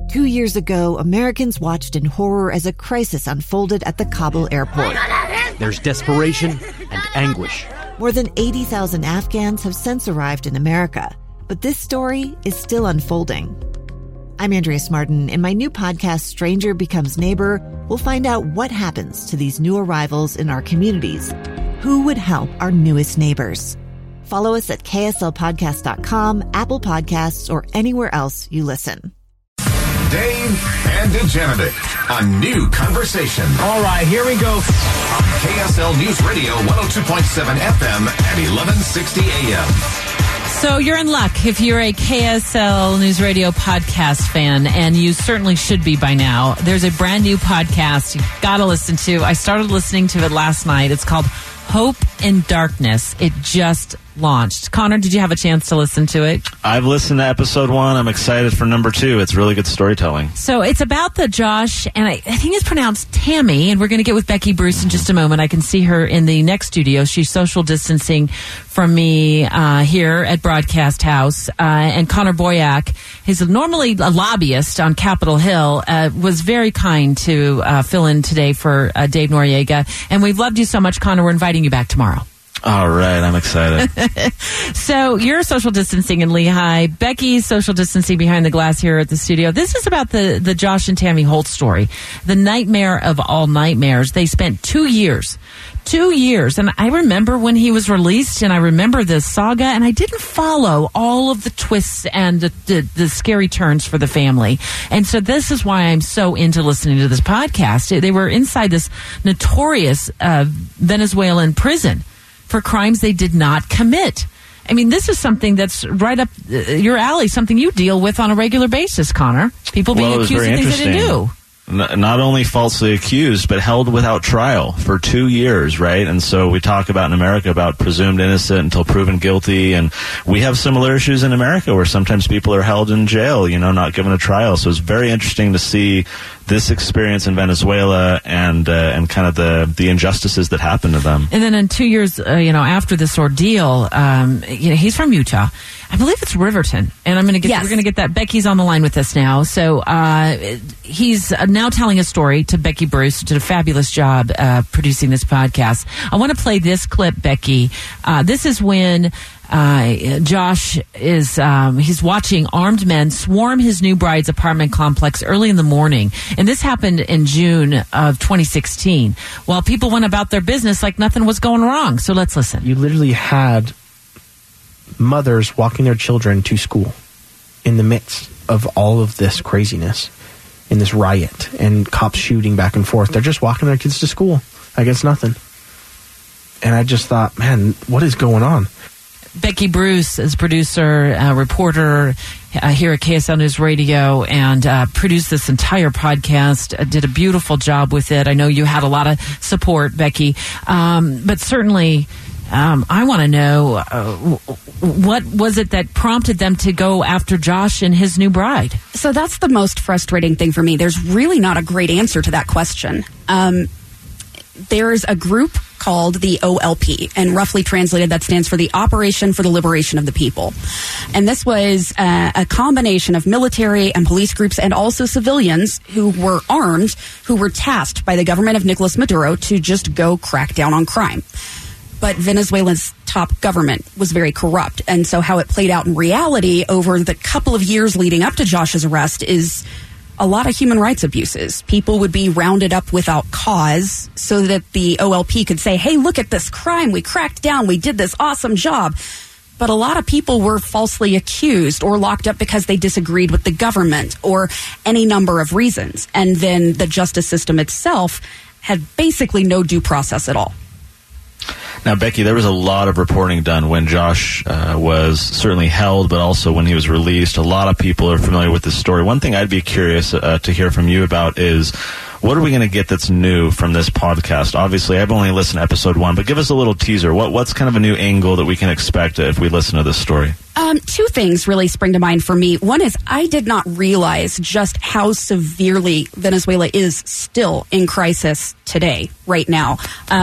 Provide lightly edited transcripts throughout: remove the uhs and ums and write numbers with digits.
2 years ago, Americans watched in horror as a crisis unfolded at the Kabul airport. There's desperation and anguish. More than 80,000 Afghans have since arrived in America, but this story is still unfolding. I'm Andrea Martin. In my new podcast, Stranger Becomes Neighbor, we'll find out what happens to these new arrivals in our communities. Who would help our newest neighbors? Follow us at kslpodcast.com, Apple Podcasts, or anywhere else you listen. Dave and Degenevic, a new conversation. All right, here we go. On KSL News Radio, 102.7 FM and 1160 AM. So you're in luck if you're a KSL News Radio podcast fan, and you certainly should be by now. There's a brand new podcast you got to listen to. I started listening to it last night. It's called Hope in Darkness. It just launched. Connor, did you have a chance to listen to it? I've listened to episode 1. I'm excited for number 2. It's really good storytelling. So it's about the Josh, and I think it's pronounced Tammy, and we're going to get with Becky Bruce in just a moment. I can see her in the next studio. She's social distancing from me here at Broadcast House. And Connor Boyack, he's normally a lobbyist on Capitol Hill, was very kind to fill in today for Dave Noriega. And we've loved you so much, Connor. We're inviting you back tomorrow. All right, I'm excited. So you're social distancing in Lehigh. Becky's social distancing behind the glass here at the studio. This is about the Josh and Tammy Holt story, the nightmare of all nightmares. They spent 2 years. 2 years. And I remember when he was released, and I remember the saga, and I didn't follow all of the twists and the scary turns for the family. And so this is why I'm so into listening to this podcast. They were inside this notorious Venezuelan prison for crimes they did not commit. I mean, this is something that's right up your alley, something you deal with on a regular basis, Connor. People being accused of things they didn't do. Not only falsely accused, but held without trial for 2 years, right? And so we talk about in America about presumed innocent until proven guilty, and we have similar issues in America where sometimes people are held in jail, not given a trial. So it's very interesting to see this experience in Venezuela and kind of the injustices that happened to them. And then in 2 years, after this ordeal, he's from Utah. I believe it's Riverton, and we're going to get that. Becky's on the line with us now. So he's now telling a story to Becky Bruce, who did a fabulous job producing this podcast. I want to play this clip, Becky. This is when Josh is he's watching armed men swarm his new bride's apartment complex early in the morning, and this happened in June of 2016 while people went about their business like nothing was going wrong. So let's listen. You literally had mothers walking their children to school in the midst of all of this craziness, in this riot and cops shooting back and forth. They're just walking their kids to school like it's nothing. And I just thought, man, what is going on? Becky Bruce is producer, reporter here at KSL News Radio, and produced this entire podcast, did a beautiful job with it. I know you had a lot of support, Becky, but certainly I want to know what was it that prompted them to go after Josh and his new bride? So that's the most frustrating thing for me. There's really not a great answer to that question. There's a group called the OLP, and roughly translated, that stands for the Operation for the Liberation of the People. And this was a combination of military and police groups and also civilians who were armed, who were tasked by the government of Nicolas Maduro to just go crack down on crime. But Venezuela's top government was very corrupt. And so how it played out in reality over the couple of years leading up to Josh's arrest is a lot of human rights abuses. People would be rounded up without cause so that the OLP could say, hey, look at this crime. We cracked down. We did this awesome job. But a lot of people were falsely accused or locked up because they disagreed with the government or any number of reasons. And then the justice system itself had basically no due process at all. Now, Becky, there was a lot of reporting done when Josh was certainly held, but also when he was released. A lot of people are familiar with this story. One thing I'd be curious to hear from you about is, what are we going to get that's new from this podcast? Obviously, I've only listened to episode 1, but give us a little teaser. What's kind of a new angle that we can expect if we listen to this story? Two things really spring to mind for me. One is I did not realize just how severely Venezuela is still in crisis today, right now.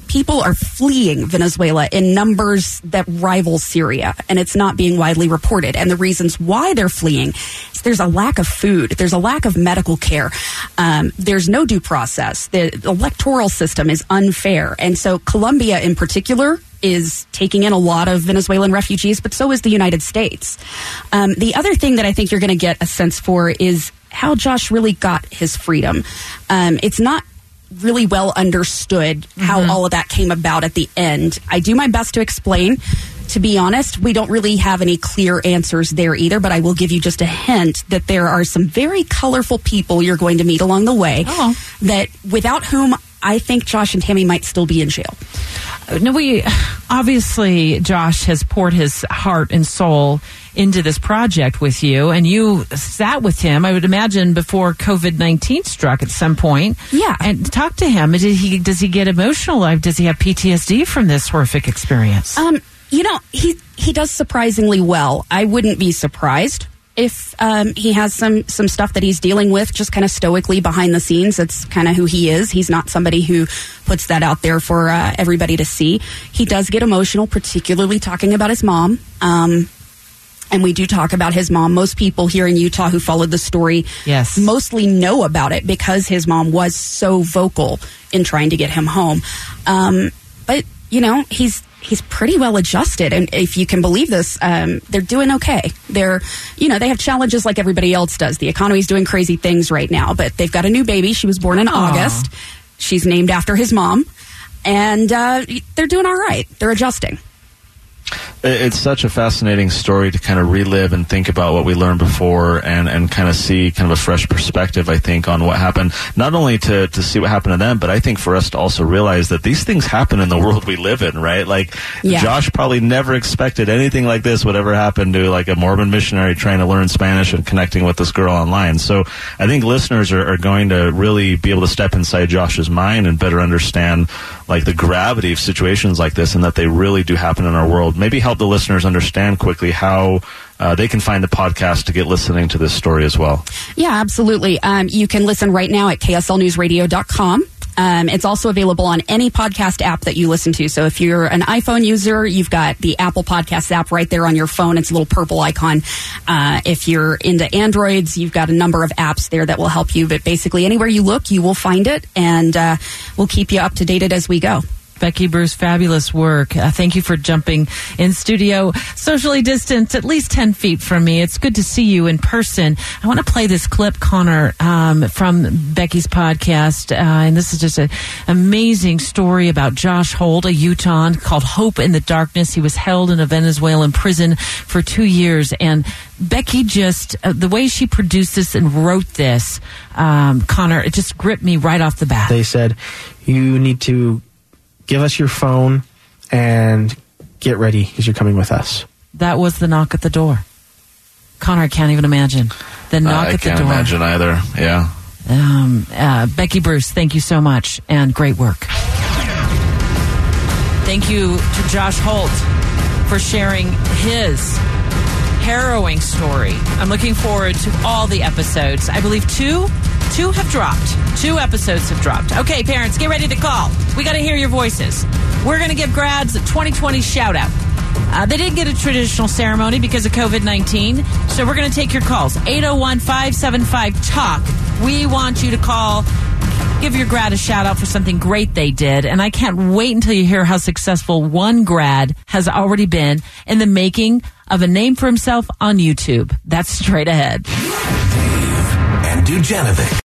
people are fleeing Venezuela in numbers that rival Syria, and it's not being widely reported. And the reasons why they're fleeing is there's a lack of food, there's a lack of medical care, there's no due process, the electoral system is unfair. And so Colombia in particular is taking in a lot of Venezuelan refugees, but so is the United States. The other thing that I think you're going to get a sense for is how Josh really got his freedom. It's not really well understood how all of that came about at the end. I do my best to explain. To be honest, we don't really have any clear answers there either, but I will give you just a hint that there are some very colorful people you're going to meet along the way that without whom I think Josh and Tammy might still be in jail. No, obviously Josh has poured his heart and soul into this project with you, and you sat with him, I would imagine, before COVID-19 struck at some point. Yeah. And talked to him. Does he get emotional? Does he have PTSD from this horrific experience? He does surprisingly well. I wouldn't be surprised if he has some stuff that he's dealing with just kind of stoically behind the scenes. That's kind of who he is. He's not somebody who puts that out there for everybody to see. He does get emotional, particularly talking about his mom. And we do talk about his mom. Most people here in Utah who followed the story mostly know about it because his mom was so vocal in trying to get him home. But, he's pretty well adjusted. And if you can believe this, they're doing okay. They have challenges like everybody else does. The economy's doing crazy things right now, but they've got a new baby. She was born in August. She's named after his mom. And they're doing all right. They're adjusting. It's such a fascinating story to kind of relive and think about what we learned before and kind of see kind of a fresh perspective, I think, on what happened. Not only to see what happened to them, but I think for us to also realize that these things happen in the world we live in, right? Like, Josh probably never expected anything like this would ever happen to like a Mormon missionary trying to learn Spanish and connecting with this girl online. So I think listeners are going to really be able to step inside Josh's mind and better understand like the gravity of situations like this and that they really do happen in our world. Maybe help the listeners understand quickly how they can find the podcast to get listening to this story as well. Yeah, absolutely. You can listen right now at kslnewsradio.com. It's also available on any podcast app that you listen to. So if you're an iPhone user, you've got the Apple Podcast app right there on your phone. It's a little purple icon. If you're into Androids, you've got a number of apps there that will help you. But basically, anywhere you look, you will find it, and we'll keep you up to date as we go. Becky Bruce, fabulous work. Thank you for jumping in studio, socially distanced, at least 10 feet from me. It's good to see you in person. I want to play this clip, Connor, from Becky's podcast. And this is just an amazing story about Josh Holt, a Utahn, called Hope in the Darkness. He was held in a Venezuelan prison for 2 years. And Becky just, the way she produced this and wrote this, Connor, it just gripped me right off the bat. They said, you need to give us your phone and get ready because you're coming with us. That was the knock at the door. Connor, I can't even imagine. The knock at the door. I can't imagine either, yeah. Becky Bruce, thank you so much, and great work. Thank you to Josh Holt for sharing his harrowing story. I'm looking forward to all the episodes. I believe two have dropped. 2 episodes have dropped. Okay, parents, get ready to call. We got to hear your voices. We're going to give grads a 2020 shout-out. They didn't get a traditional ceremony because of COVID-19, so we're going to take your calls. 801-575-TALK. We want you to call. Give your grad a shout-out for something great they did, and I can't wait until you hear how successful one grad has already been in the making of a name for himself on YouTube. That's straight ahead. Dave and Dujanovic.